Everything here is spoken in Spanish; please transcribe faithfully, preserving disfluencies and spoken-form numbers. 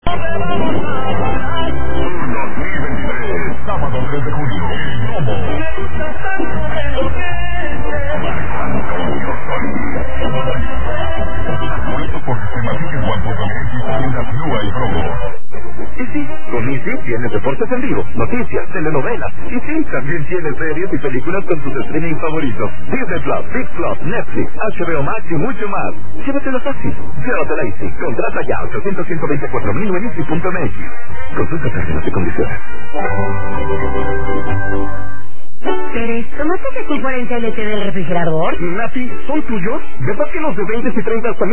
dos mil veintitrés, sábado tres de junio, en Como. Marco Antonio Solís. Apuesto por sistema Ticket One punto net y tiendas Lua y Promo. Y sí, con Easy tienes deportes en vivo, noticias, telenovelas. Y sí, también tienes series y películas con tus streaming favoritos. Disney Plus, Big Plus, Netflix, H B O Max y mucho más. Llévatelo fácil. Llévatela Easy. Contrata ya ochocientos, ciento veinticuatro mil en easy punto m x. Consulta términos y condiciones. Pérez, ¿tomaste el cuarenta L T del refrigerador? Nati, ¿son tuyos? ¿Verdad que los de veinte y treinta también